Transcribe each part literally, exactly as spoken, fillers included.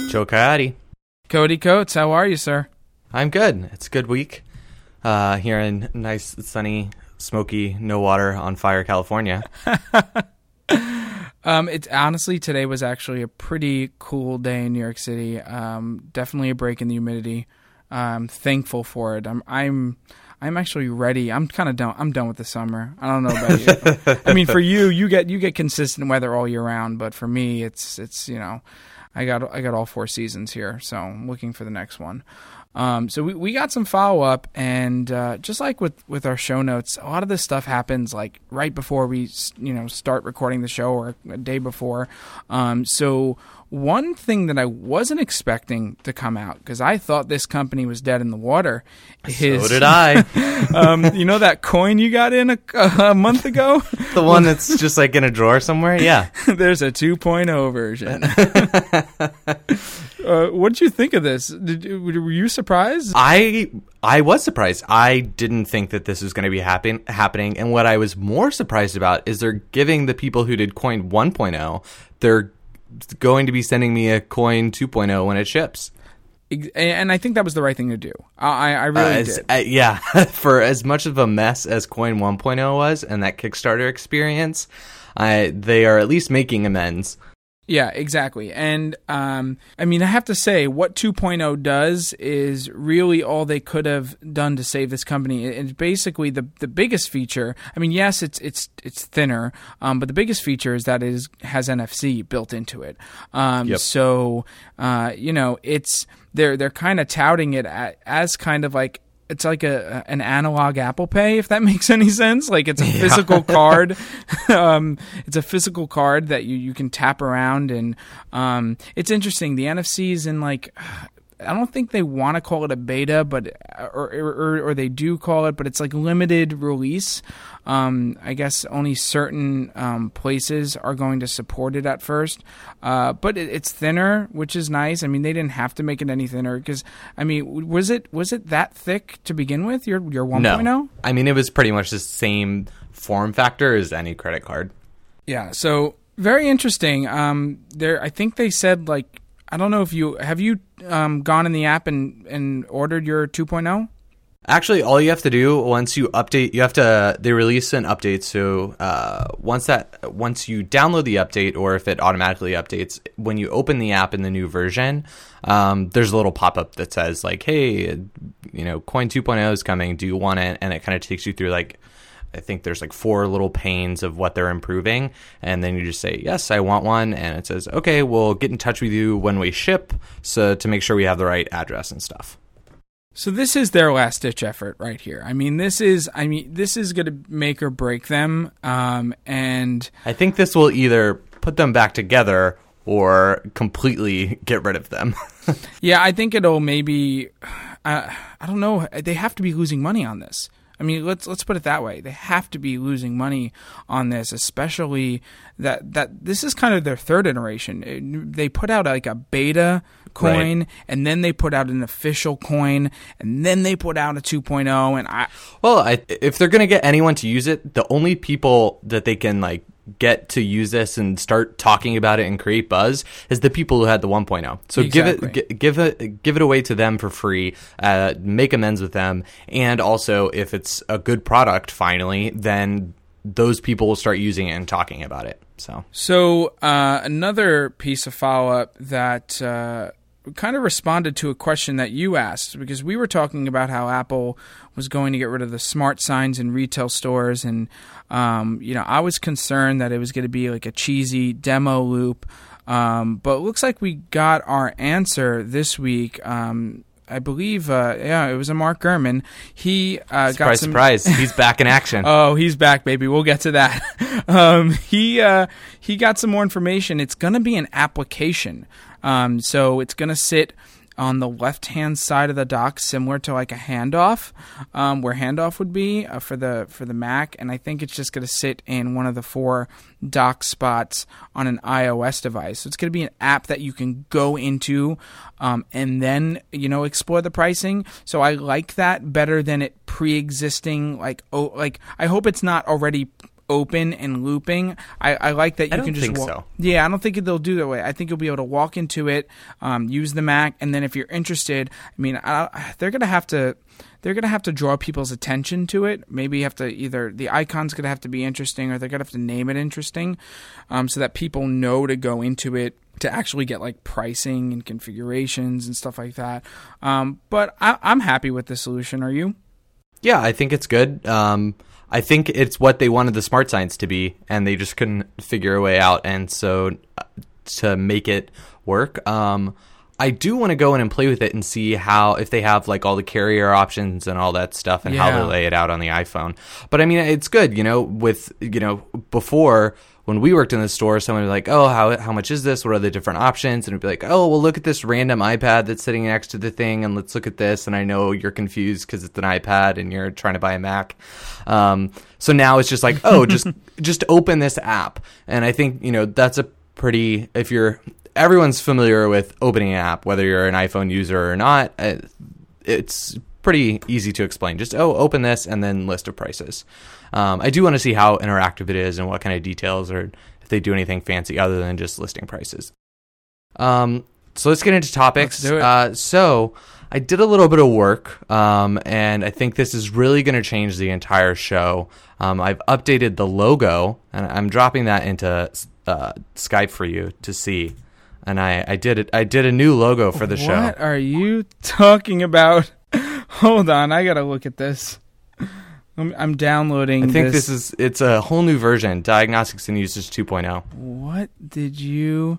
Joe Coyote. Cody Coates, how are you, sir? I'm good. It's a good week uh, here in nice, sunny, smoky, no water on fire, California. um, it's honestly, today was actually a pretty cool day in New York City. Um, definitely a break in the humidity. I'm thankful for it. I'm, I'm, I'm actually ready. I'm kind of done. I'm done with the summer. I don't know about you. I mean, for you, you get you get consistent weather all year round, but for me, it's it's you know, I got I got all four seasons here, so I'm looking for the next one. Um, so we, we got some follow up, and uh, just like with, with our show notes, a lot of this stuff happens like right before we you know start recording the show or a day before. Um, so one thing that I wasn't expecting to come out, because I thought this company was dead in the water. Is, so did I. um, you know that coin you got in a, a month ago? The one that's just like in a drawer somewhere? Yeah. There's a two point oh version. Uh, what did you think of this? Did, were you surprised? I I was surprised. I didn't think that this was going to be happen, happening. And what I was more surprised about is they're giving the people who did Coin one point oh, they're going to be sending me a Coin two point oh when it ships. And I think that was the right thing to do. I, I really uh, as, did. Uh, yeah. For as much of a mess as Coin one point oh was and that Kickstarter experience, I, they are at least making amends. Yeah, exactly. And, um, I mean, I have to say, what two point oh does is really all they could have done to save this company. It's basically the the biggest feature. I mean, yes, it's it's it's thinner, um, but the biggest feature is that it is, has N F C built into it. Um, yep. So, uh, you know, it's they're they're kind of touting it as kind of like, it's like a an analog Apple Pay, if that makes any sense. Like it's a yeah. physical card. um, it's a physical card that you, you can tap around, and um, it's interesting. The N F C is in like, I don't think they want to call it a beta, but or, or or they do call it, but it's like limited release. Um, I guess only certain um, places are going to support it at first, uh, but it, it's thinner, which is nice. I mean, they didn't have to make it any thinner because, I mean, was it was it that thick to begin with? Your your one point oh? No, I mean it was pretty much the same form factor as any credit card. Yeah, so very interesting. Um, there, I think they said like, I don't know if you have you um, gone in the app and and ordered your two point oh. Actually, all you have to do once you update, you have to, they release an update. So uh, once that, once you download the update, or if it automatically updates, when you open the app in the new version, um, there's a little pop-up that says like, hey, you know, Coin two point oh is coming. Do you want it? And it kind of takes you through like, I think there's like four little panes of what they're improving. And then you just say, yes, I want one. And it says, okay, we'll get in touch with you when we ship, so to make sure we have the right address and stuff. So this is their last ditch effort right here. I mean, this is I mean, this is going to make or break them. Um, and I think this will either put them back together or completely get rid of them. Yeah, I think it'll maybe. Uh, I don't know. They have to be losing money on this. I mean, let's let's put it that way. They have to be losing money on this, especially that that this is kind of their third iteration. It, they put out like a beta coin, right, and then they put out an official coin, and then they put out a two point oh. And I well, I, if they're gonna get anyone to use it, the only people that they can like get to use this and start talking about it and create buzz is the people who had the one point oh. So exactly. give it give it give it away to them for free, uh, make amends with them, and also if it's a good product finally, then those people will start using it and talking about it. So so uh, another piece of follow-up that uh, kind of responded to a question that you asked, because we were talking about how Apple was going to get rid of the smart signs in retail stores, and um, you know, I was concerned that it was going to be like a cheesy demo loop, um, but it looks like we got our answer this week. Um, I believe, uh, yeah, it was a Mark Gurman. He uh, surprise, got some. Surprise! He's back in action. Oh, he's back, baby. We'll get to that. um, he uh, he got some more information. It's going to be an application, um, so it's going to sit on the left-hand side of the dock, similar to like a handoff, um, where handoff would be uh, for the for the Mac, and I think it's just going to sit in one of the four dock spots on an iOS device. So it's going to be an app that you can go into um, and then, you know, explore the pricing. So I like that better than it pre-existing. Like, oh, like I hope it's not already open and looping. I, I like that you I don't can just think walk. so. Yeah, I don't think they'll do that way. I think you'll be able to walk into it, um, use the Mac, and then if you're interested, I mean, I, they're gonna have to. They're going to have to draw people's attention to it. Maybe you have to either the icon's going to have to be interesting, or they're going to have to name it interesting, um, so that people know to go into it to actually get like pricing and configurations and stuff like that. Um, but I, I'm happy with the solution. Are you? Yeah, I think it's good. Um, I think it's what they wanted the Smart Signs to be, and they just couldn't figure a way out. And so uh, to make it work, um, I do want to go in and play with it and see how, if they have like all the carrier options and all that stuff, and Yeah. how they lay it out on the iPhone. But I mean, it's good, you know, with, you know, before when we worked in the store, someone would be like, oh, how how much is this? What are the different options? And it'd be like, oh, well, look at this random iPad that's sitting next to the thing, and let's look at this. And I know you're confused because it's an iPad and you're trying to buy a Mac. Um, so now it's just like, oh, just just open this app. And I think, you know, that's a pretty, if you're, everyone's familiar with opening an app, whether you're an iPhone user or not. Uh, it's pretty easy to explain. Just, oh, open this and then list of prices. Um, I do want to see how interactive it is and what kind of details, or if they do anything fancy other than just listing prices. Um, so let's get into topics. Let's do it. Uh, so I did a little bit of work, um, and I think this is really going to change the entire show. Um, I've updated the logo, and I'm dropping that into uh, Skype for you to see. And I, I did it. I did a new logo for the show. What are you talking about? Hold on, I gotta look at this. I'm, I'm downloading. I think this. this is it's a whole new version, Diagnostics and Usage two point oh. What did you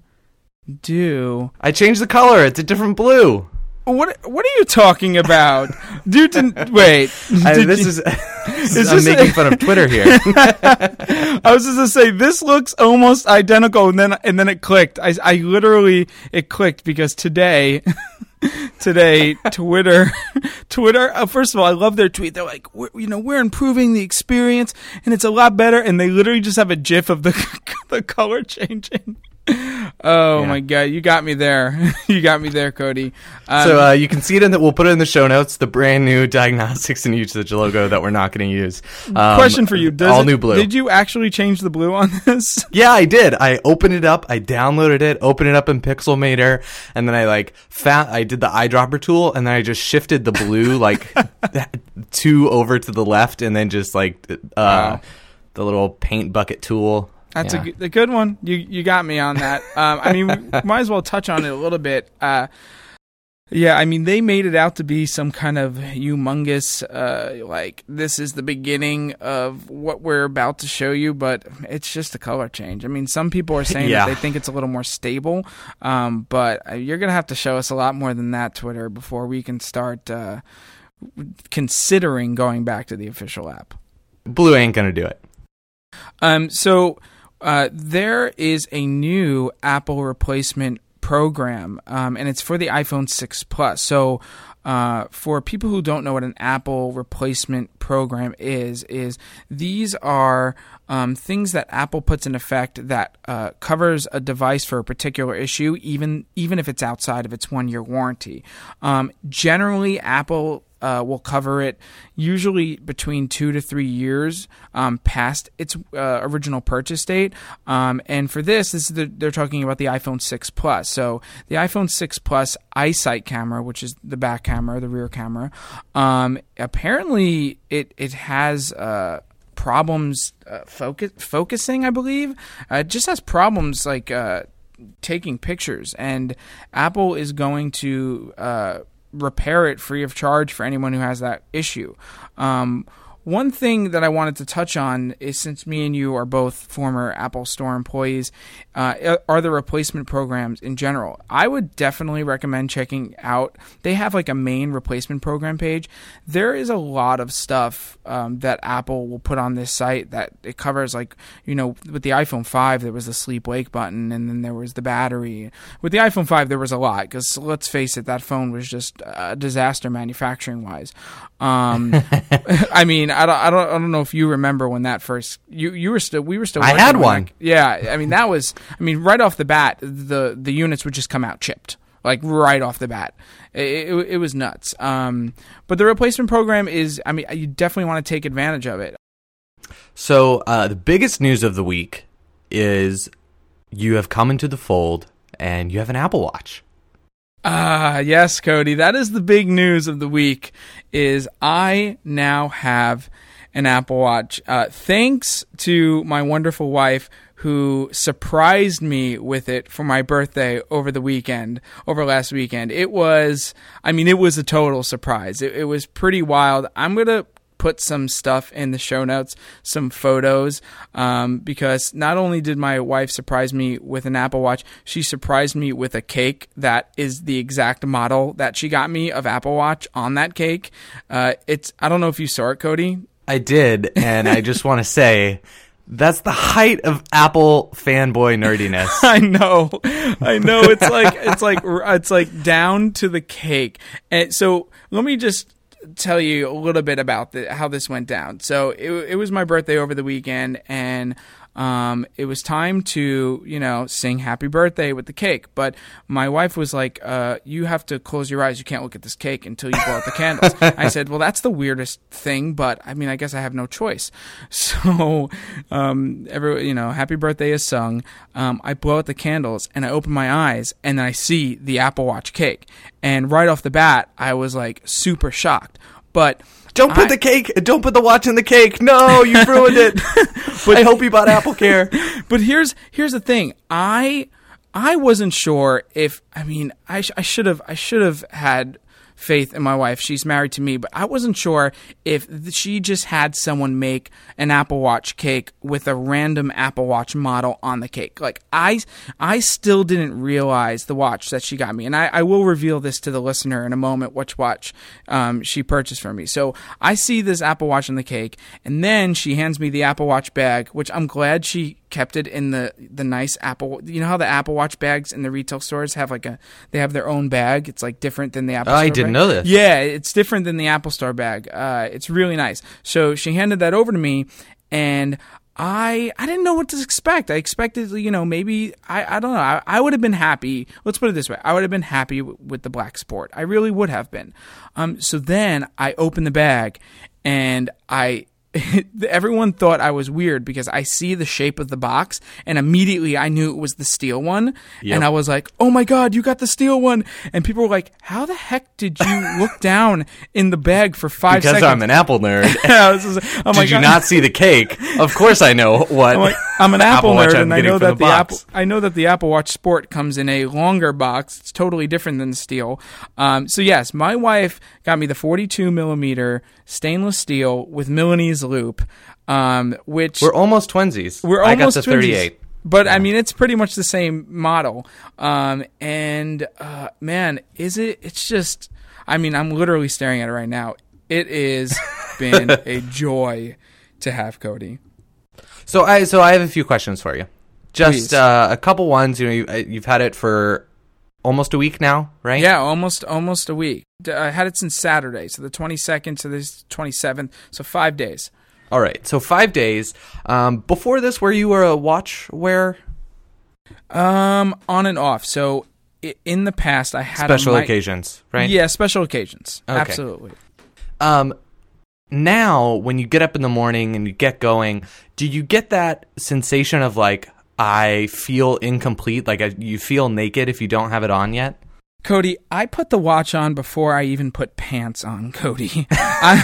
do? I changed the color. It's a different blue. What What are you talking about, dude? Didn't, wait, I, did this you- is, Is I'm this making a- fun of Twitter here. I was just gonna say this looks almost identical, and then and then it clicked. I I literally it clicked because today. Today, Twitter, Twitter. Uh, first of all, I love their tweet. They're like, we're, you know, we're improving the experience, and it's a lot better. And they literally just have a GIF of the the color changing. Oh Yeah. my god, you got me there. You got me there, Cody. Um, So uh, you can see it in that. We'll put it in the show notes. The brand new Diagnostics and Usage logo that we're not going to use. Um, question for you: Does all it- new blue. Did you actually change the blue on this? Yeah, I did. I opened it up. I downloaded it, opened it up in Pixelmator, and then I like found. I did the eyedropper tool, and then I just shifted the blue like two over to the left, and then just like uh, Wow. the little paint bucket tool. That's Yeah. a, good, a good one. You you got me on that. Um, I mean, we might as well touch on it a little bit. Uh, yeah, I mean, they made it out to be some kind of humongous, uh, like, this is the beginning of what we're about to show you, but it's just a color change. I mean, some people are saying Yeah. that they think it's a little more stable, um, but uh, you're going to have to show us a lot more than that, Twitter, before we can start uh, considering going back to the official app. Blue ain't gonna do it. Um, so uh, there is a new Apple replacement program, um, and it's for the iPhone six Plus. So uh, for people who don't know what an Apple replacement program is, is these are um, things that Apple puts in effect that uh, covers a device for a particular issue, even even if it's outside of its one-year warranty. Um, generally, Apple Uh, will cover it usually between two to three years um, past its uh, original purchase date. Um, and for this, this is the, they're talking about the iPhone six Plus. So the iPhone six Plus iSight camera, which is the back camera, the rear camera, um, apparently it it has uh, problems uh, focus, focusing, I believe. Uh, it just has problems like uh, taking pictures. And Apple is going to Uh, repair it free of charge for anyone who has that issue. Um, one thing that I wanted to touch on is, since me and you are both former Apple Store employees, uh, are the replacement programs in general. I would definitely recommend checking out. They have like a main replacement program page. There is a lot of stuff um, that Apple will put on this site that it covers, like, you know, with the iPhone five, there was the sleep wake button, and then there was the battery. With the iPhone five, there was a lot, because let's face it, that phone was just a disaster manufacturing wise. Um, I mean, I don't, I don't, I don't know if you remember when that first. You, you were still, we were still. I working had when one. that- yeah, I mean that was. I mean, right off the bat, the the units would just come out chipped, like right off the bat. It, it, it was nuts. Um, but the replacement program is. I mean, you definitely want to take advantage of it. So uh, the biggest news of the week is you have come into the fold and you have an Apple Watch. Ah, yes, Cody. That is the big news of the week, is I now have an Apple Watch. Uh, thanks to my wonderful wife, who surprised me with it for my birthday over the weekend, over last weekend. It was, I mean, it was a total surprise. It, it was pretty wild. I'm going to put some stuff in the show notes, some photos, um, because not only did my wife surprise me with an Apple Watch, she surprised me with a cake that is the exact model that she got me of Apple Watch on that cake. Uh, it's, I don't know if you saw it, Cody. I did, and I just want to say that's the height of Apple fanboy nerdiness. I know, I know. It's like it's like it's like down to the cake. And so let me just tell you a little bit about the, how this went down. So it, it was my birthday over the weekend, and um, it was time to, you know, sing happy birthday with the cake. But my wife was like, uh, you have to close your eyes. You can't look at this cake until you blow out the candles. I said, well, that's the weirdest thing, but I mean, I guess I have no choice. So, um, every, you know, happy birthday is sung. Um, I blow out the candles and I open my eyes and I see the Apple Watch cake. And right off the bat, I was like super shocked. But don't put I, the cake, don't put the watch in the cake. No, you ruined it. But I hope you bought Apple Care. But here's here's the thing. I I wasn't sure if I mean I sh- I should have I should have had faith in my wife. She's married to me, but I wasn't sure if th- she just had someone make an Apple Watch cake with a random Apple Watch model on the cake. Like I, I still didn't realize the watch that she got me, and I, I will reveal this to the listener in a moment, which watch um, she purchased for me. So I see this Apple Watch on the cake, and then she hands me the Apple Watch bag, which I'm glad she kept it in the the nice Apple. You know how the Apple Watch bags in the retail stores have like a they have their own bag. It's like different than the Apple. Oh, Store I didn't bag. know this. Yeah, it's different than the Apple Store bag. Uh, it's really nice. So she handed that over to me, and I I didn't know what to expect. I expected, you know, maybe I I don't know. I, I would have been happy. Let's put it this way: I would have been happy w- with the Black Sport. I really would have been. Um. So then I opened the bag, and I. Everyone thought I was weird because I see the shape of the box and immediately I knew it was the steel one. Yep. And I was like, oh my God, you got the steel one. And people were like, how the heck did you look down in the bag for five because seconds? Because I'm an Apple nerd. I was just, oh my did you God. not see the cake? Of course I know what. I'm, like, I'm an Apple, Apple nerd and I know that the, the Apple I know that the Apple Watch Sport comes in a longer box. It's totally different than the steel. Um, so yes, my wife got me the forty-two millimeter stainless steel with Milanese loop. Um, which we're almost twinsies. We're I almost got the twinsies, thirty-eight, but yeah. I mean it's pretty much the same model. Um, and uh, man, is it? It's just. I mean, I'm literally staring at it right now. It has been a joy to have, Cody. So I so I have a few questions for you. Just uh, a couple ones. You know, you, you've had it for almost a week now, right? Yeah, almost almost a week. I had it since Saturday, so the twenty-second to the twenty-seventh, so five days. All right, so five days. Um, before this, were you a watch wearer? Um, on and off. So in the past, I had special a, occasions, right? Yeah, special occasions. Okay. Absolutely. Um, now when you get up in the morning and you get going, do you get that sensation of like I feel incomplete, like I, you feel naked if you don't have it on yet? Cody, I put the watch on before I even put pants on, Cody. I,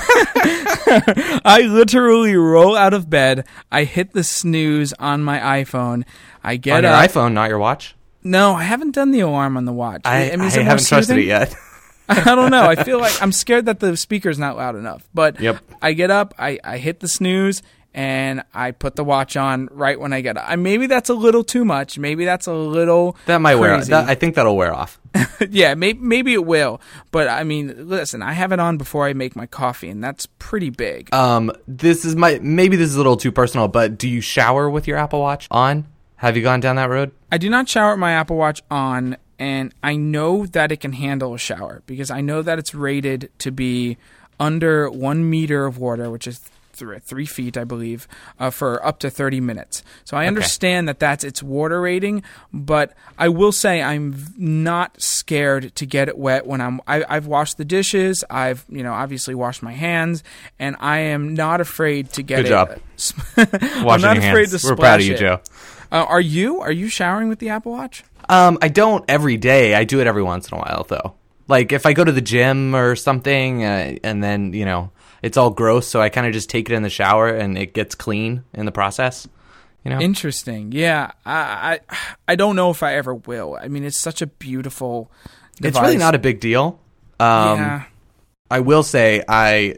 I literally roll out of bed. I hit the snooze on my iPhone. I get on your up. iPhone, not your watch? No, I haven't done the alarm on the watch. I, I, mean, I haven't trusted it yet. I don't know. I feel like I'm scared that the speaker's not loud enough. But yep. I get up, I, I hit the snooze, and I put the watch on right when I get up. I, maybe that's a little too much. Maybe that's a little That might crazy. wear off. That, I think that'll wear off. Yeah, maybe, maybe it will. But, I mean, listen, I have it on before I make my coffee, and that's pretty big. Um, this is my maybe this is a little too personal, but do you shower with your Apple Watch on? Have you gone down that road? I do not shower with my Apple Watch on, and I know that it can handle a shower because I know that it's rated to be under one meter of water, which is th- three feet, I believe, uh, for up to thirty minutes. So I understand okay. that that's its water rating, but I will say I'm not scared to get it wet when I'm. I, I've washed the dishes. I've you know obviously washed my hands, and I am not afraid to get Good it. job. I'm Washing not your afraid hands. to We're proud of splash you, it. Joe. Uh, are you? Are you showering with the Apple Watch? Um, I don't every day. I do it every once in a while, though. Like if I go to the gym or something, uh, and then you know it's all gross, so I kind of just take it in the shower and it gets clean in the process. You know, interesting. Yeah, I, I, I don't know if I ever will. I mean, it's such a beautiful device. It's really not a big deal. Um, yeah. I will say I.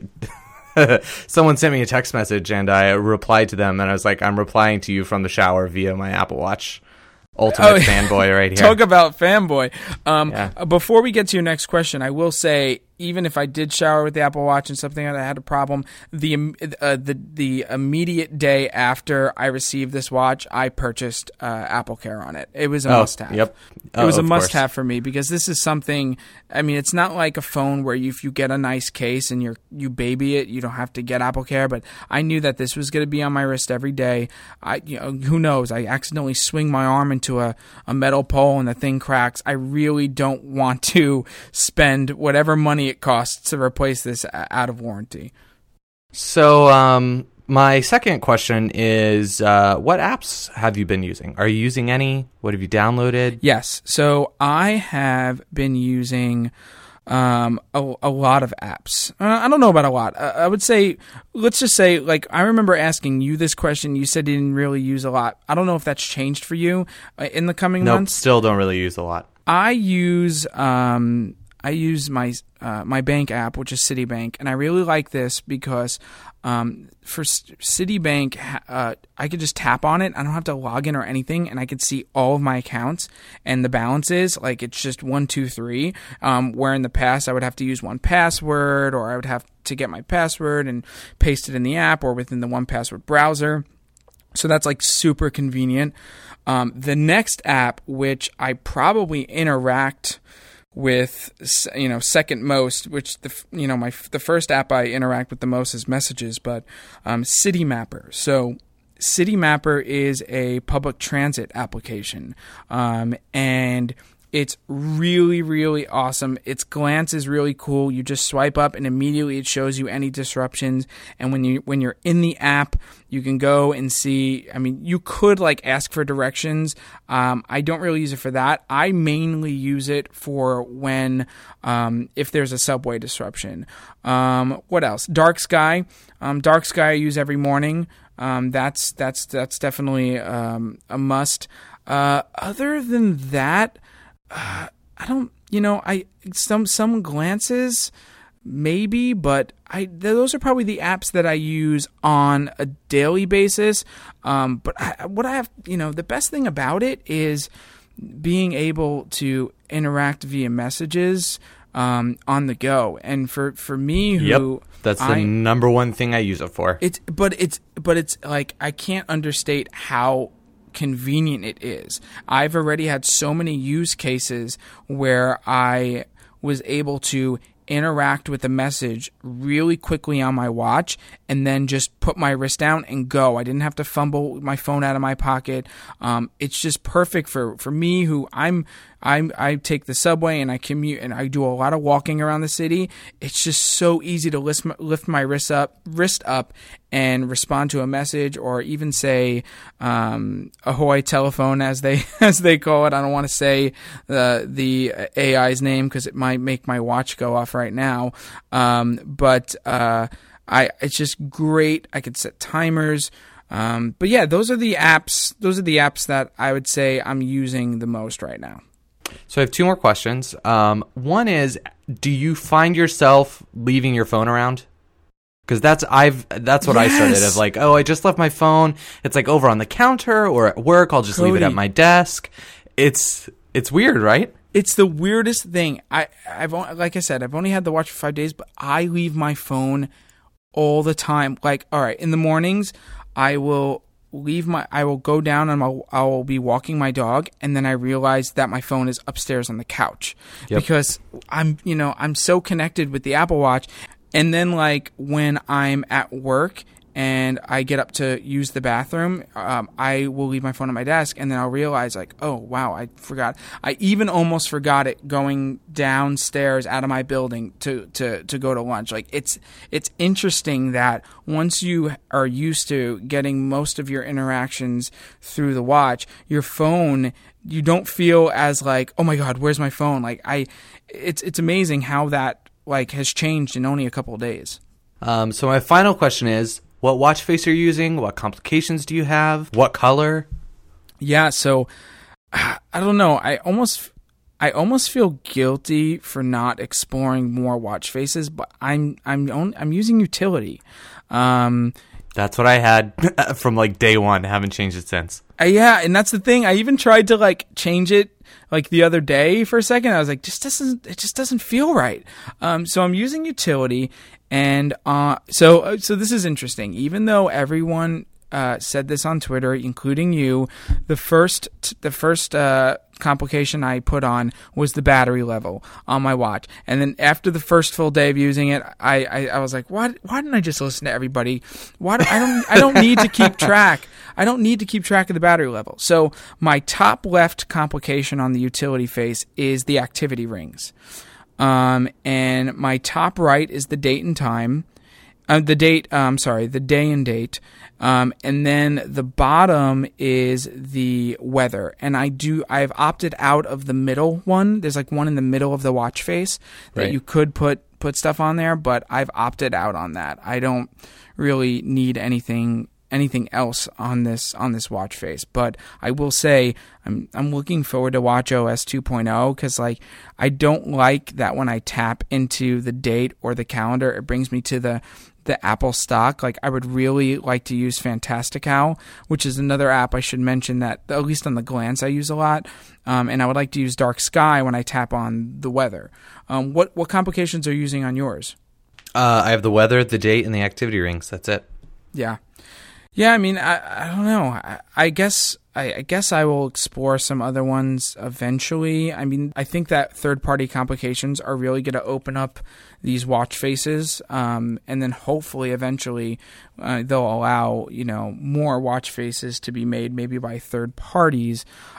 Someone sent me a text message and I replied to them and I was like, I'm replying to you from the shower via my Apple Watch. Ultimate oh, fanboy right here. Talk about fanboy. Um, yeah. Before we get to your next question, I will say, even if I did shower with the Apple Watch and something that I had a problem, the uh, the the immediate day after I received this watch, I purchased uh, Apple Care on it. It was a oh, must-have. Yep. Oh, it was a course. must-have for me because this is something. I mean, it's not like a phone where you, if you get a nice case and you you baby it, you don't have to get Apple Care. But I knew that this was going to be on my wrist every day. I you know who knows? I accidentally swing my arm into a, a metal pole and the thing cracks. I really don't want to spend whatever money it costs to replace this out of warranty. So, um, my second question is, uh, what apps have you been using? Are you using any? What have you downloaded? Yes. So I have been using um, a, a lot of apps. Uh, I don't know about a lot. Uh, I would say, let's just say, like, I remember asking you this question. You said you didn't really use a lot. I don't know if that's changed for you uh, in the coming nope, months. Still don't really use a lot. I use... Um, I use my uh, my bank app, which is Citibank, and I really like this because um, for Citibank, uh, I could just tap on it. I don't have to log in or anything, and I can see all of my accounts and the balances. Like it's just one, two, three. Um, where in the past I would have to use one password, or I would have to get my password and paste it in the app or within the one password browser. So that's like super convenient. Um, the next app, which I probably interact with, you know, second most, which the you know my the first app I interact with the most is Messages, but um, Citymapper. So Citymapper is a public transit application, um, and it's really, really awesome. Its glance is really cool. You just swipe up and immediately it shows you any disruptions. And when you when you're in the app, you can go and see. I mean, you could like ask for directions. Um, I don't really use it for that. I mainly use it for when um, if there's a subway disruption. Um, what else? Dark Sky. Um, Dark Sky I use every morning. Um, that's that's that's definitely um, a must. Uh, other than that. Uh, I don't, you know, I some some glances maybe, but I those are probably the apps that I use on a daily basis. Um, but I, what I have, you know, the best thing about it is being able to interact via Messages um, on the go. And for, for me, who yep, that's the I, number one thing I use it for. It's but it's but it's like I can't understate how convenient it is. I've already had so many use cases where I was able to interact with the message really quickly on my watch and then just put my wrist down and go. I didn't have to fumble my phone out of my pocket. Um, it's just perfect for, for me who I'm, I'm, I take the subway and I commute and I do a lot of walking around the city. It's just so easy to lift my, lift my wrist up, wrist up and respond to a message or even say, um, ahoy telephone as they, as they call it. I don't want to say uh, the A I's name because it might make my watch go off right now. Um, but, uh, I, it's just great. I could set timers. Um, but yeah, those are the apps, those are the apps that I would say I'm using the most right now. So I have two more questions. Um, one is, do you find yourself leaving your phone around? Because that's I've that's what yes. I started of like, oh, I just left my phone. It's like over on the counter or at work. I'll just Cody. leave it at my desk. It's it's weird, right? It's the weirdest thing. I I've like I said, I've only had the watch for five days, but I leave my phone all the time. Like, all right, in the mornings, I will leave my I will go down and I'll, I will be walking my dog, and then I realize that my phone is upstairs on the couch yep. because I'm you know I'm so connected with the Apple Watch. And then like when I'm at work and I get up to use the bathroom, um, I will leave my phone at my desk, and then I'll realize, like, oh, wow, I forgot. I even almost forgot it going downstairs out of my building to, to, to go to lunch. Like, it's it's interesting that once you are used to getting most of your interactions through the watch, your phone, you don't feel as like, oh my God, where's my phone? Like, I, it's it's amazing how that, like, has changed in only a couple of days. Um, so my final question is, what watch face are you using? What complications do you have? What color? Yeah, so I don't know. I almost I almost feel guilty for not exploring more watch faces, but I'm I'm on, I'm using utility. Um, That's what I had from like day one. I haven't changed it since. Uh, yeah, and that's the thing. I even tried to like change it like the other day for a second. I was like, just doesn't it just doesn't feel right. Um, so I'm using utility, and uh, so so this is interesting. Even though everyone uh, said this on Twitter, including you, the first the first uh, complication I put on was the battery level on my watch, and then after the first full day of using it, I I, I was like, why why didn't I just listen to everybody? Why do, I don't I don't need to keep track. I don't need to keep track of the battery level. So my top left complication on the utility face is the activity rings. Um, and my top right is the date and time. Uh, the date, uh, I'm sorry, the day and date. Um, and then the bottom is the weather. And I do, I've opted out of the middle one. There's like one in the middle of the watch face that Right. you could put, put stuff on there, but I've opted out on that. I don't really need anything anything else on this on this watch face, but I will say I'm I'm looking forward to watchOS two point oh because like I don't like that when I tap into the date or the calendar, it brings me to the the Apple stock. Like I would really like to use Fantastical, which is another app I should mention that at least on the glance I use a lot, um, and I would like to use Dark Sky when I tap on the weather. Um, what what complications are you using on yours? Uh, I have the weather, the date, and the activity rings. That's it. Yeah. Yeah, I mean, I, I don't know. I, I guess I, I guess I will explore some other ones eventually. I mean, I think that third-party complications are really going to open up these watch faces, um, and then hopefully eventually uh, they'll allow, you know, more watch faces to be made maybe by third parties.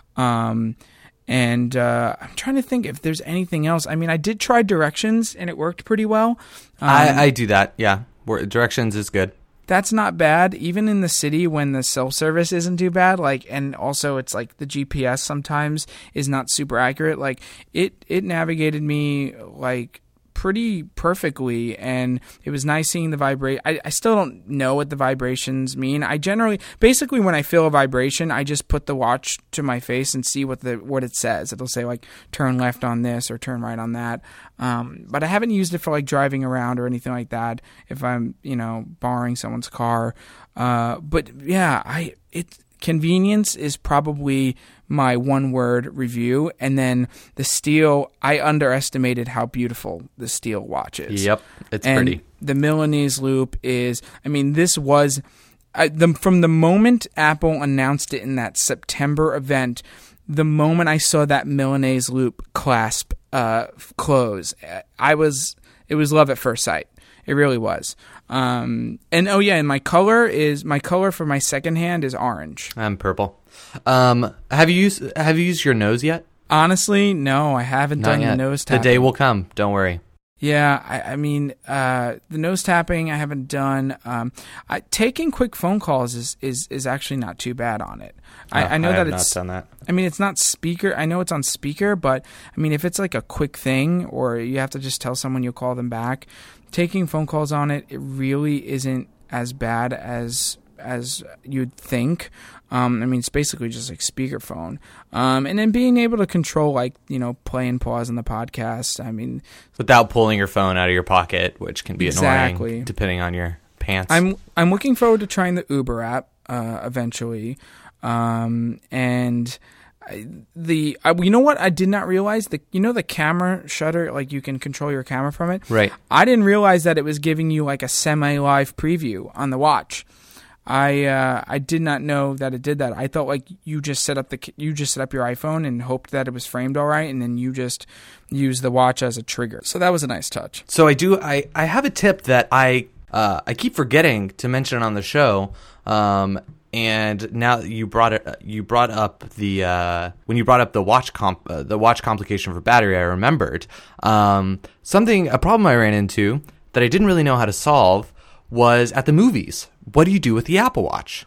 Um, and uh, I'm trying to think if there's anything else. I mean, I did try directions, and it worked pretty well. Um, I, I do that, yeah. Directions is good. That's not bad, even in the city when the self-service isn't too bad. Like, and also it's like the G P S sometimes is not super accurate. Like, it it navigated me like pretty perfectly, and it was nice seeing the vibrate. I, I still don't know what the vibrations mean. I generally, basically, when I feel a vibration, I just put the watch to my face and see what the what it says. It'll say like turn left on this or turn right on that. Um, but I haven't used it for like driving around or anything like that. If I'm, you know, borrowing someone's car. Uh, but yeah, I it convenience is probably my one word review. And then the steel, I underestimated how beautiful the steel watch is. Yep, it's and pretty. The Milanese loop is, I mean, this was I, the, from the moment Apple announced it in that September event. The moment I saw that Milanese loop clasp uh, close, I was it was love at first sight. It really was. Um, and oh yeah, and my color is my color for my second hand is orange. I'm purple. Um, have you used Have you used your nose yet? Honestly, no, I haven't Not done yet. the nose The tapping. day will come. Don't worry. Yeah, I, I mean, uh, the nose tapping I haven't done. Um, I, taking quick phone calls is, is, is actually not too bad on it. I, Oh, I know I that have it's. not done that. I mean, it's not speaker. I know it's on speaker, but I mean, if it's like a quick thing, or you have to just tell someone you'll call them back, taking phone calls on it, it really isn't as bad as as you'd think. Um, I mean, it's basically just like speakerphone. Um, and then being able to control, like, you know, play and pause on the podcast. I mean, Without pulling your phone out of your pocket, which can be Exactly. annoying depending on your pants. I'm I'm looking forward to trying the Uber app uh, eventually. Um, and I, the I, you know what I did not realize, the you know the camera shutter, like you can control your camera from it. Right. I didn't realize that it was giving you like a semi-live preview on the watch. I uh, I did not know that it did that. I thought like you just set up the you just set up your iPhone and hoped that it was framed all right, and then you just use the watch as a trigger. So that was a nice touch. So I do. I, I have a tip that I Uh, I keep forgetting to mention it on the show. Um, and now you brought it, you brought up the uh, when you brought up the watch comp, uh, the watch complication for battery. I remembered um, something, a problem I ran into that I didn't really know how to solve was at the movies. What do you do with the Apple Watch?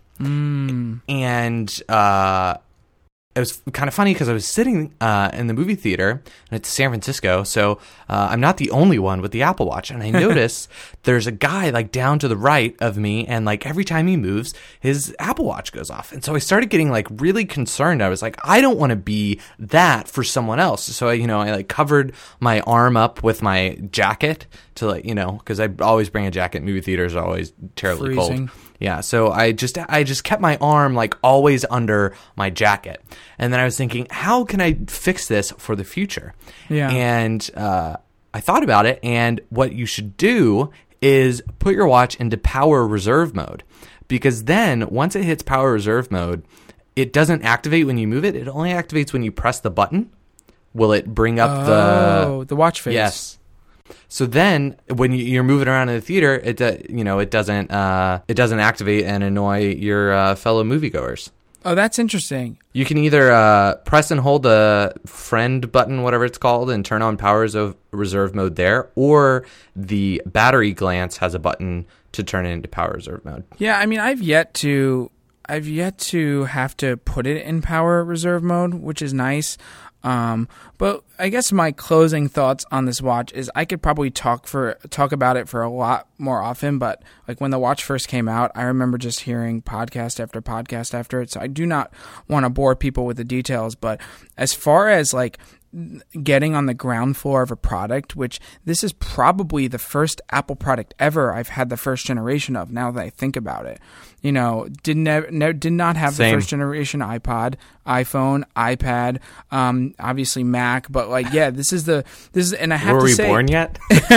Mm. And uh, it was kind of funny because I was sitting uh, in the movie theater, and it's San Francisco, so uh, I'm not the only one with the Apple Watch. And I noticed there's a guy like down to the right of me, and like every time he moves, his Apple Watch goes off. And so I started getting like really concerned. I was like, I don't want to be that for someone else. So I, you know, I like covered my arm up with my jacket to like, you know, because I always bring a jacket. Movie theaters are always terribly Freezing. cold. Yeah, so I just I just kept my arm like always under my jacket, and then I was thinking, how can I fix this for the future? Yeah. And uh, I thought about it, and what you should do is put your watch into power reserve mode, because then once it hits power reserve mode, it doesn't activate when you move it. It only activates when you press the button. Will it bring up oh, the the watch face? Yes. So then, when you're moving around in the theater, it uh, you know it doesn't uh, it doesn't activate and annoy your uh, fellow moviegoers. Oh, that's interesting. You can either uh, press and hold the friend button, whatever it's called, and turn on power of reserve mode there, or the battery glance has a button to turn it into power reserve mode. Yeah, I mean, I've yet to I've yet to have to put it in power reserve mode, which is nice. Um, but I guess my closing thoughts on this watch is I could probably talk for talk about it for a lot more often, but like when the watch first came out, I remember just hearing podcast after podcast after it. So I do not want to bore people with the details, but as far as like getting on the ground floor of a product, which this is probably the first Apple product ever I've had the first generation of, now that I think about it. You know, did, ne- ne- did not have Same. the first generation iPod, iPhone, iPad, um, obviously Mac, but like, yeah, this is the, this is, and I have Were to we say, born yet?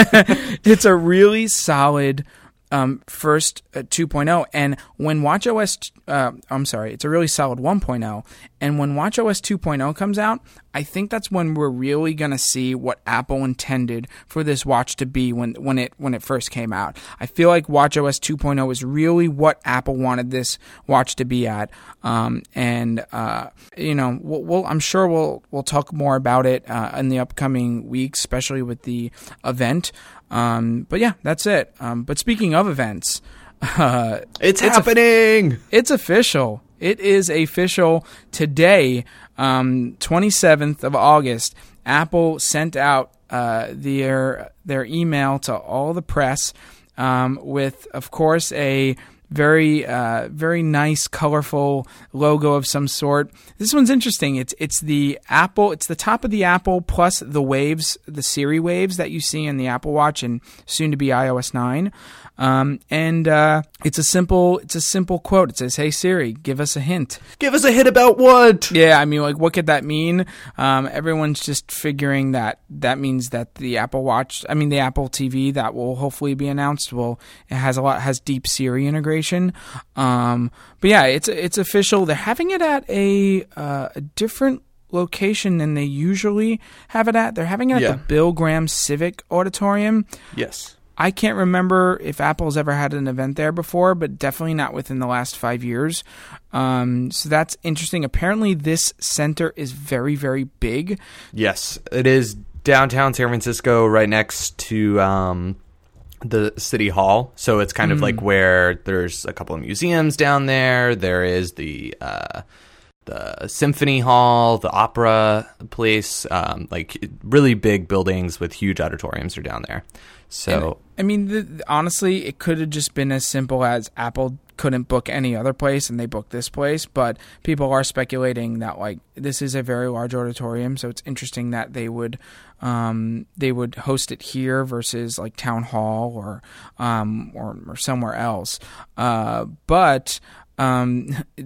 it's a really solid um, first uh, two point oh. And when watchOS, uh, I'm sorry, it's a really solid one point oh. And when watchOS two point oh comes out, I think that's when we're really going to see what Apple intended for this watch to be when, when it when it first came out. I feel like watchOS two point oh is really what Apple wanted this watch to be at. Um, and, uh, you know, we'll, we'll, I'm sure we'll we'll talk more about it uh, in the upcoming weeks, especially with the event. Um, but yeah, that's it. Um, but speaking of events, uh, It's, It's happening. it's official. It is official today, um, twenty-seventh of August. Apple sent out uh, their their email to all the press um, with, of course, a very uh, very nice, colorful logo of some sort. This one's interesting. It's it's the Apple. It's the top of the Apple plus the waves, the Siri waves that you see in the Apple Watch and soon to be iOS nine. Um, and uh, it's a simple it's a simple quote. It says, "Hey Siri, give us a hint." Give us a hint about what? Yeah, I mean, like, what could that mean? Um, everyone's just figuring that that means that the Apple Watch, I mean, the Apple T V that will hopefully be announced, will it has a lot has deep Siri integration. Um, but yeah, it's it's official. They're having it at a uh, a different location than they usually have it at. They're having it at Yeah. the Bill Graham Civic Auditorium. Yes. I can't remember if Apple's ever had an event there before, but definitely not within the last five years. Um, so that's interesting. Apparently, this center is very, very big. Yes, it is downtown San Francisco, right next to um, the city hall. So it's kind of like where there's a couple of museums down there. There is the uh, the Symphony Hall, the Opera Place, um, like really big buildings with huge auditoriums are down there. So I mean, the, honestly, it could have just been as simple as Apple couldn't book any other place and they booked this place. But people are speculating that like this is a very large auditorium, so it's interesting that they would um, they would host it here versus like Town Hall or um, or, or somewhere else. Uh, but um,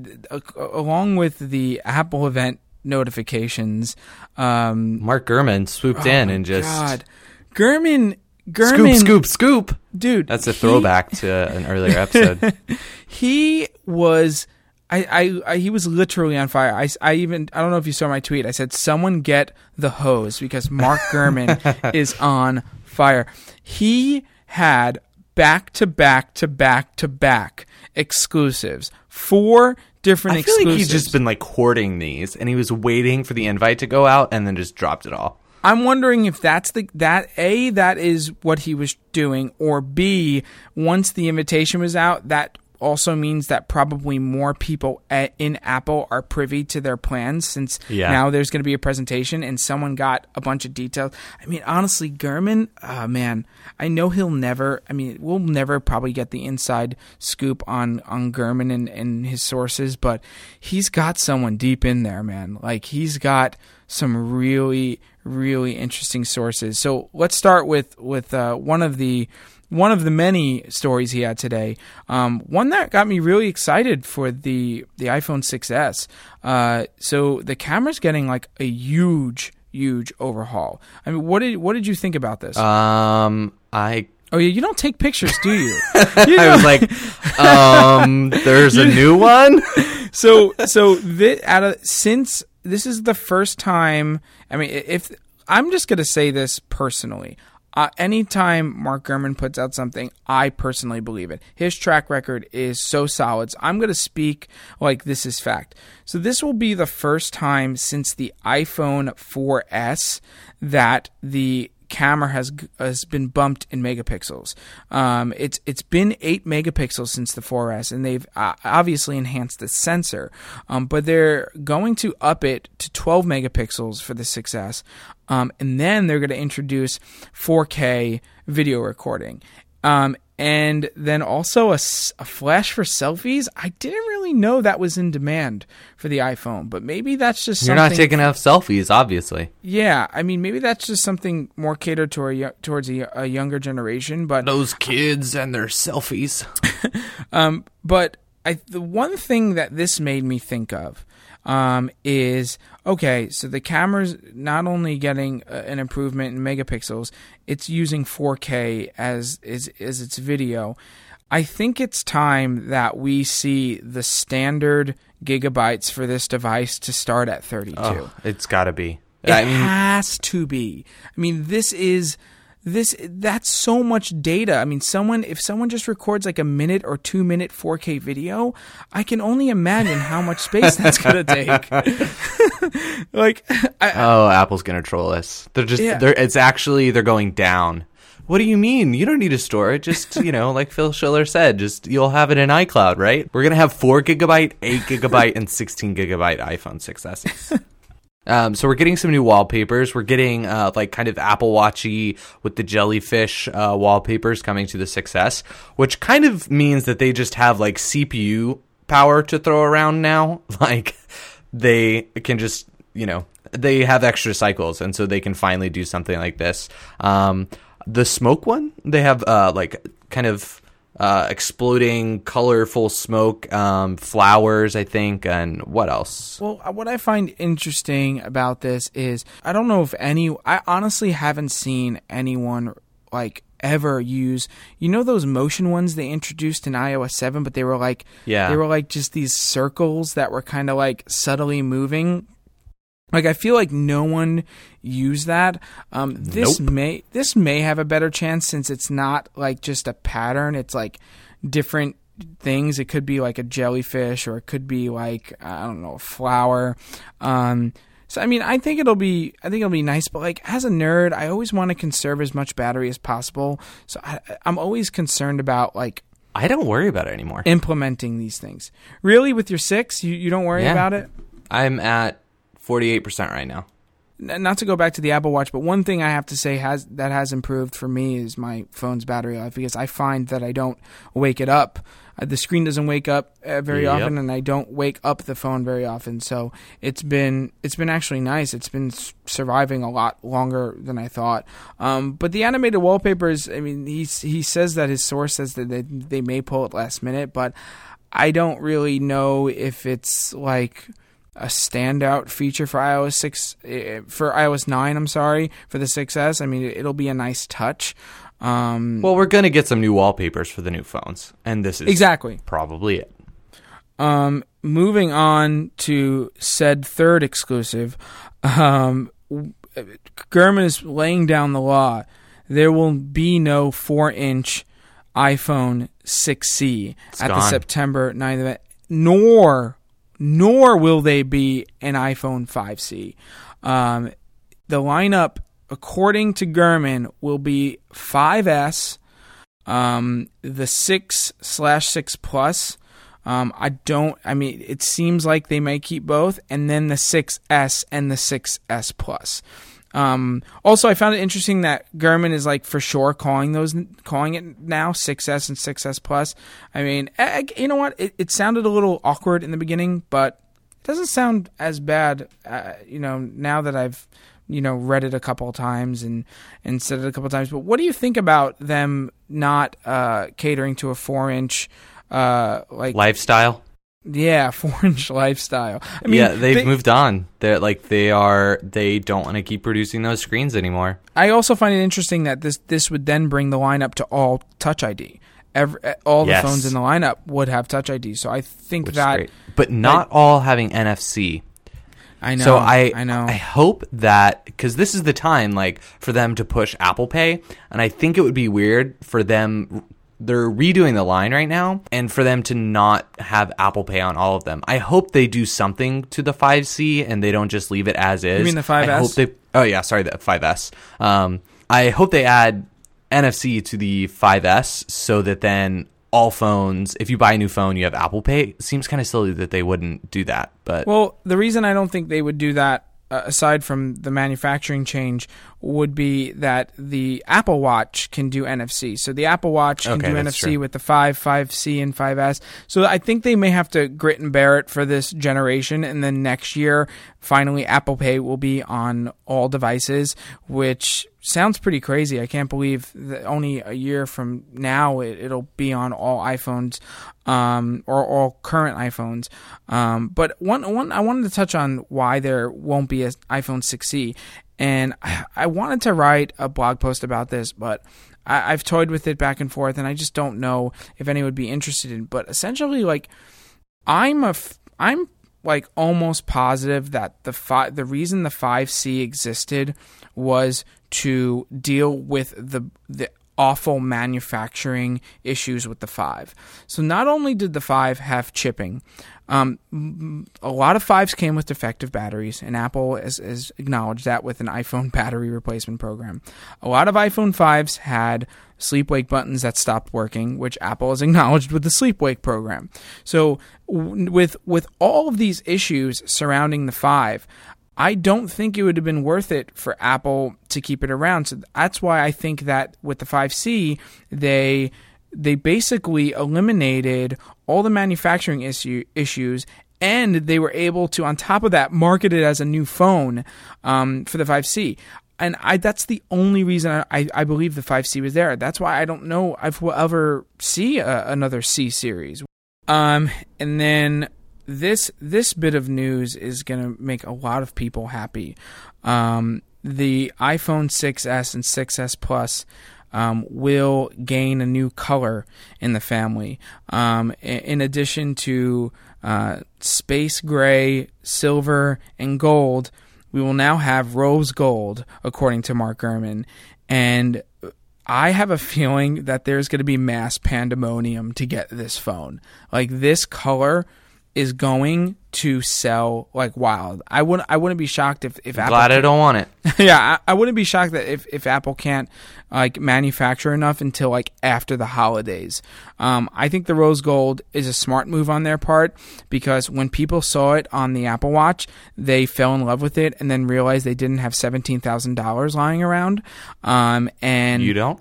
along with the Apple event notifications, um, Mark Gurman swooped oh in my and just God. Gurman. Gurman, scoop, scoop, scoop. dude. That's a he- throwback to an earlier episode. He was, I, I, I, he was literally on fire. I, I even, I don't know if you saw my tweet. I said, "Someone get the hose," because Mark Gurman is on fire. He had back to back to back to back exclusives. Four different I feel exclusives. like he's just been like hoarding these, and he was waiting for the invite to go out, and then just dropped it all. I'm wondering if that's the that A, that is what he was doing, or B, once the invitation was out, that also means that probably more people at, in Apple are privy to their plans, since yeah. now there's going to be a presentation and someone got a bunch of details. I mean, honestly, Gurman, oh man, I know he'll never, I mean, we'll never probably get the inside scoop on, on Gurman and, and his sources, but he's got someone deep in there, man. Like, he's got some really, really interesting sources. So let's start with, with uh, one of the One of the many stories he had today, um, one that got me really excited for the the iPhone six S. Uh, so the camera's getting like a huge, huge overhaul. I mean, what did what did you think about this? Um, I. Oh yeah, you don't take pictures, do you? you know? I was like, um, there's a new one. so so this, out of since this is the first time. I mean, if I'm just gonna say this personally. Uh, anytime Mark Gurman puts out something, I personally believe it. His track record is so solid. So I'm going to speak like this is fact. So this will be the first time since the iPhone four S that the camera has has been bumped in megapixels. Um, it's it's been eight megapixels since the four S, and they've uh, obviously enhanced the sensor. Um, but they're going to up it to twelve megapixels for the six S, um, and then they're going to introduce four K video recording. Um, and then also a, a flash for selfies. I didn't really know that was in demand for the iPhone, but maybe that's just You're something... not taking enough selfies, obviously. Yeah, I mean, maybe that's just something more catered to a, towards a, a younger generation, but... Those kids and their selfies. um, but I, the one thing that this made me think of um, is, okay, so the camera's not only getting uh, an improvement in megapixels, it's using four K as, as, as its video. I think it's time that we see the standard gigabytes for this device to start at thirty-two. Oh, it's got to be. It I mean, has to be. I mean, this is this. That's so much data. I mean, someone if someone just records like a minute or two minute four K video, I can only imagine how much space that's gonna take. like, I, oh, Apple's gonna troll us. They're just. Yeah. They're. It's actually they're going down. What do you mean? You don't need to store it. Just, you know, like Phil Schiller said, just you'll have it in iCloud, right? We're gonna have four gigabyte, eight gigabyte, and sixteen gigabyte iPhone six S's. Um, so we're getting some new wallpapers. We're getting uh, like kind of Apple Watchy with the jellyfish uh, wallpapers coming to the six S, which kind of means that they just have like C P U power to throw around now. Like they can just, you know, they have extra cycles, and so they can finally do something like this. Um, the smoke one, they have uh, like kind of uh, exploding colorful smoke, um, flowers, I think, and what else? Well, what I find interesting about this is I don't know if any, I honestly haven't seen anyone like ever use, you know, those motion ones they introduced in i O S seven, but they were like, yeah, they were like just these circles that were kind of like subtly moving. Like, I feel like no one used that. Um, this nope. may this may have a better chance since it's not like just a pattern. It's like different things. It could be like a jellyfish, or it could be like, I don't know, a flower. Um, so I mean, I think it'll be I think it'll be nice. But like, as a nerd, I always want to conserve as much battery as possible. So I, I'm always concerned about like. I don't worry about it anymore. Implementing these things. Really, with your six, you you don't worry yeah. about it? I'm at forty-eight percent right now. Not to go back to the Apple Watch, but one thing I have to say has that has improved for me is my phone's battery life, because I find that I don't wake it up. Uh, the screen doesn't wake up uh, very yep. often, and I don't wake up the phone very often. So it's been it's been actually nice. It's been s- surviving a lot longer than I thought. Um, but the animated wallpapers, I mean, he he says that his source says that they, they may pull it last minute, but I don't really know if it's like a standout feature for iOS six, for iOS nine, I'm sorry, for the six S. I mean, it'll be a nice touch. Um, well, we're going to get some new wallpapers for the new phones, and this is exactly probably it. Um, moving on to said third exclusive, um, Gurman is laying down the law. There will be no four-inch iPhone six C It's at gone. the September ninth event, nor nor will they be an iPhone five C. Um, the lineup, according to Gurman, will be five S, um, the six slash six Plus. Um, I don't. I mean, it seems like they may keep both, and then the six S and the six S Plus. Um, also, I found it interesting that Gurman is like for sure calling those, calling it now six S and six S Plus. I mean, I, you know what? It, it sounded a little awkward in the beginning, but it doesn't sound as bad. Uh, you know, now that I've you know read it a couple of times and and said it a couple of times. But what do you think about them not uh, catering to a four inch uh, like lifestyle? Yeah, four-inch lifestyle. I mean, yeah, they've they, moved on. They're like they are. They don't want to keep producing those screens anymore. I also find it interesting that this this would then bring the lineup to all Touch I D. Every, all the yes. phones in the lineup would have Touch I D. So I think Which that, but not like, all having N F C. I know. So I, I know. I hope that because this is the time like for them to push Apple Pay, and I think it would be weird for them. They're redoing the line right now, and for them to not have Apple Pay on all of them. I hope they do something to the five C and they don't just leave it as is. You mean the five S? I hope they, oh, yeah, sorry, the five S. Um, I hope they add N F C to the five S so that then all phones, if you buy a new phone, you have Apple Pay. It seems kind of silly that they wouldn't do that. But well, the reason I don't think they would do that, uh, aside from the manufacturing change, would be that the Apple Watch can do N F C. So the Apple Watch can okay, do N F C true. with the five, five C, and five S. So I think they may have to grit and bear it for this generation, and then next year, finally, Apple Pay will be on all devices, which sounds pretty crazy. I can't believe that only a year from now it, it'll be on all iPhones, um, or all current iPhones. Um, but one, one, I wanted to touch on why there won't be an iPhone six C. And I wanted to write a blog post about this, but I, I've toyed with it back and forth, and I just don't know if anyone would be interested in. But essentially, like, I'm a, I'm like almost positive that the fi- the reason the five C existed was to deal with the the awful manufacturing issues with the five. So not only did the five have chipping, um, a lot of fives came with defective batteries, and Apple has, has acknowledged that with an iPhone battery replacement program. A lot of iPhone fives had sleep-wake buttons that stopped working, which Apple has acknowledged with the sleep-wake program. So w- with with all of these issues surrounding the five, I don't think it would have been worth it for Apple to keep it around. So that's why I think that with the five C, they they basically eliminated all the manufacturing issue, issues, and they were able to, on top of that, market it as a new phone um, for the five C. And I that's the only reason I, I believe the five C was there. That's why I don't know if we'll ever see a, another C series. Um, and then this this bit of news is going to make a lot of people happy. Um, the iPhone six S and six S Plus um, will gain a new color in the family. Um, in addition to uh, space gray, silver, and gold, we will now have rose gold, according to Mark Gurman. And I have a feeling that there's going to be mass pandemonium to get this phone. Like, this color is going to sell like wild. I wouldn't. I wouldn't be shocked if if I'm Apple. Glad I don't want it. yeah, I, I wouldn't be shocked that if, if Apple can't like manufacture enough until like after the holidays. Um, I think the rose gold is a smart move on their part, because when people saw it on the Apple Watch, they fell in love with it and then realized they didn't have seventeen thousand dollars lying around. Um, and you don't.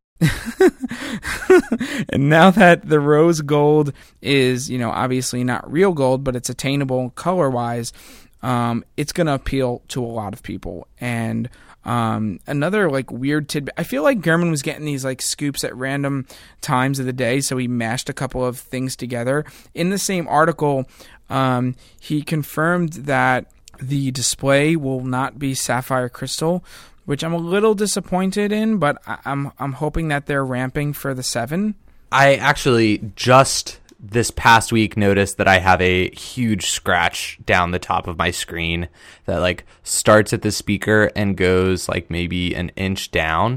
And now that the rose gold is, you know, obviously not real gold, but it's attainable color-wise, um, it's going to appeal to a lot of people. And um, another, like, weird tidbit, I feel like Gurman was getting these, like, scoops at random times of the day, so he mashed a couple of things together. In the same article, um, he confirmed that the display will not be sapphire crystal, which I'm a little disappointed in, but I'm I'm hoping that they're ramping for the seven. I actually just this past week noticed that I have a huge scratch down the top of my screen that like starts at the speaker and goes like maybe an inch down.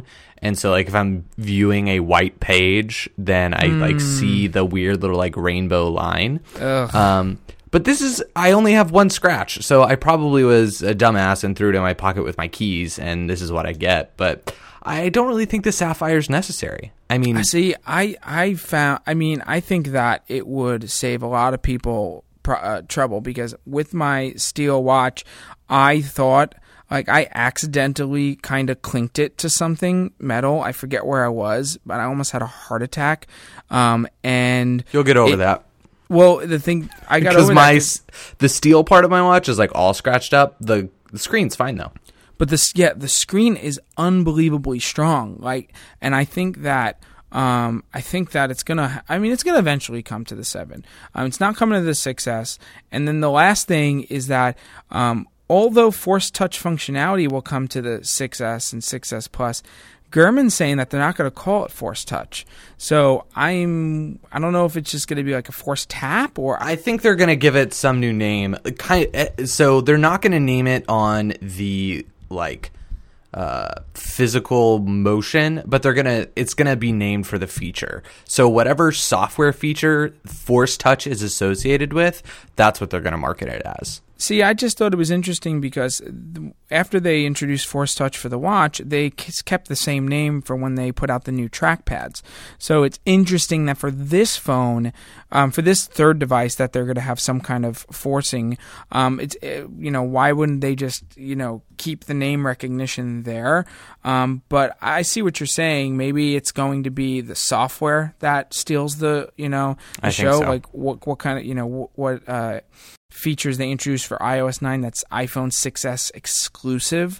And so like if I'm viewing a white page, then I mm. like see the weird little like rainbow line. Ugh. Um, but this is, I only have one scratch. So I probably was a dumbass and threw it in my pocket with my keys, and this is what I get. But I don't really think the sapphire is necessary. I mean, see, I, I found, I mean, I think that it would save a lot of people pr- uh, trouble, because with my steel watch, I thought, like, I accidentally kind of clinked it to something metal. I forget where I was, but I almost had a heart attack. Um, and you'll get over it, that. Well, the thing I got because over my that, the steel part of my watch is like all scratched up. The, the screen's fine though. But this, yeah, the screen is unbelievably strong. Like, and I think that. Um, I think that it's gonna. I mean, it's gonna eventually come to the seven. Um, it's not coming to the six S. And then the last thing is that, um, although Force Touch functionality will come to the six S and six S Plus, Gurman's saying that they're not going to call it Force Touch. So I'm. I don't know if it's just going to be like a Force Tap, or I think they're going to give it some new name. Kind of, so they're not going to name it on the like. Uh, physical motion, but they're gonna it's gonna be named for the feature. So whatever software feature Force Touch is associated with, that's what they're gonna market it as. See, I just thought it was interesting because after they introduced Force Touch for the watch, they kept the same name for when they put out the new trackpads. So it's interesting that for this phone, um, for this third device, that they're going to have some kind of forcing. Um, it's you know, why wouldn't they just you know keep the name recognition there? Um, but I see what you're saying. Maybe it's going to be the software that steals the you know the I show. think so. Like what what kind of you know what. Uh, features they introduced for i O S nine that's iPhone six S exclusive.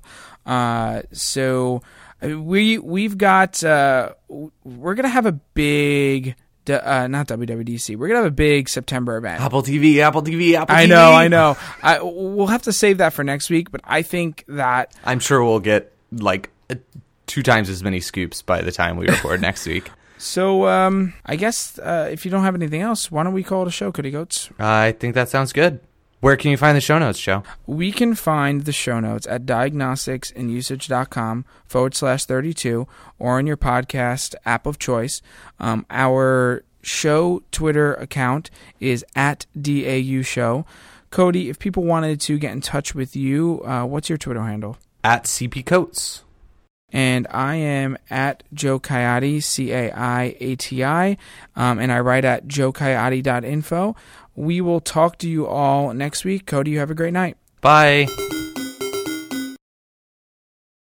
Uh, so we we've got uh, we're gonna have a big uh, not W W D C. We're gonna have a big September event. Apple T V, Apple T V, Apple I T V. know, I know. I we'll have to save that for next week. But I think that I'm sure we'll get like two times as many scoops by the time we record next week. So, um, I guess uh, if you don't have anything else, why don't we call it a show, Cody Goats? I think that sounds good. Where can you find the show notes, Joe? We can find the show notes at diagnosticsandusage.com forward slash 32 or on your podcast app of choice. Um, our show Twitter account is at D A U Show. Cody, if people wanted to get in touch with you, uh, what's your Twitter handle? At C P Coates. And I am at Joe Coyote, C A I A T I, um, and I write at joe coyote dot info. We will talk to you all next week. Cody, you have a great night. Bye.